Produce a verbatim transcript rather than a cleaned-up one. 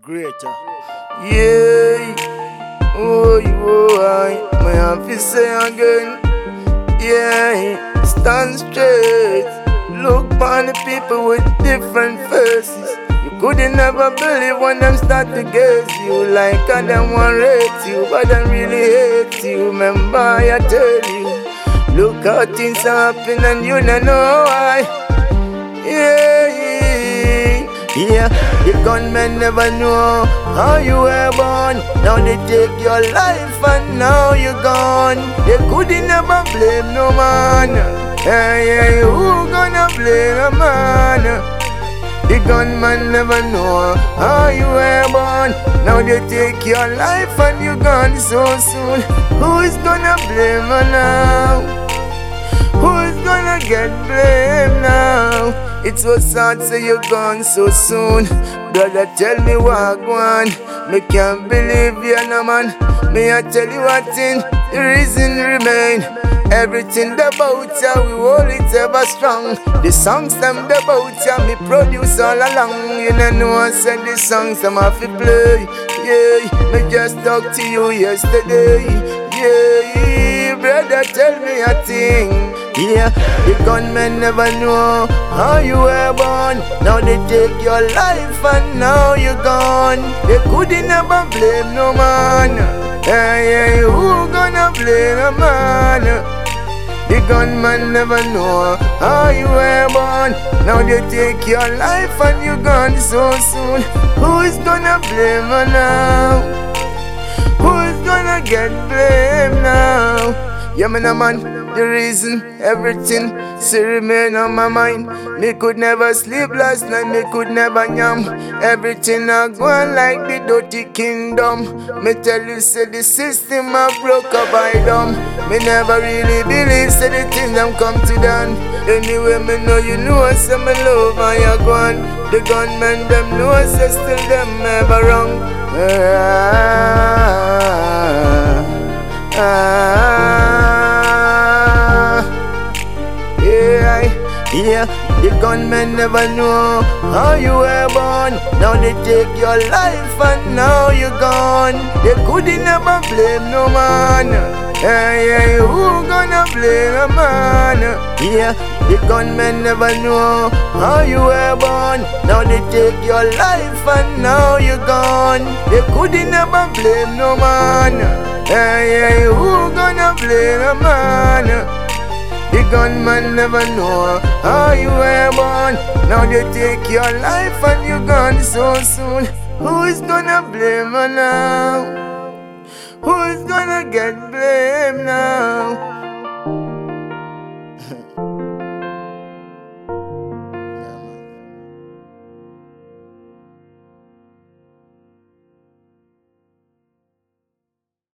Greater. Yeah, oh, you I, my have to say again. Yeah, stand straight. Look upon the people with different faces. You couldn't never believe when them start to gaze you like I them want rate you, but them really hate you. Remember I tell you, look how things happen and you don't know why. Yeah, yeah, yeah. The gunmen never know how you were born. Now they take your life and now you're gone. They couldn't never blame no man. Hey, hey, who gonna blame a man? The gunman never know how you were born. Now they take your life and you're gone so soon. Who is gonna blame her now? Who is gonna get blamed now? It was sad say you're gone so soon. Brother, tell me what going. Me can't believe you're no man. Me I tell you what thing, the reason remain. Everything about ya, we hold it ever strong. The songs them about ya, me produce all along. You know no one said the songs them have to play. Yeah, me just talked to you yesterday. Yeah, brother, tell me a thing. Yeah, the gunmen never know how you were born. Now they take your life and now you're gone. They couldn't never blame no man. Hey, hey, who gonna blame a man? The gunman never know how you were born. Now they take your life and you're gone so soon. Who is gonna blame her now? Who is gonna get blamed now? Yeah, man, a man, the reason, everything still remain on my mind. Me could never sleep last night, me could never yam. Everything I go on like the dirty kingdom. Me tell you, say the system I broke up by them. Me never really believe, say the things them come to done. Anyway, me know you know, say me love and you gone. The gunmen them know, say still them ever wrong. Ah, ah, yeah, the gunmen never know how you were born. Now they take your life and now you're gone. They couldn't never blame no man. Hey, hey, who gonna blame a man? Yeah, the gunmen never know how you were born. Now they take your life and now you're gone. They couldn't never blame no man. Hey, hey, who gonna blame a man? The gunman never know how you were born. Now they take your life and you're gone so soon. Who is gonna blame her now? Who is gonna get blamed now?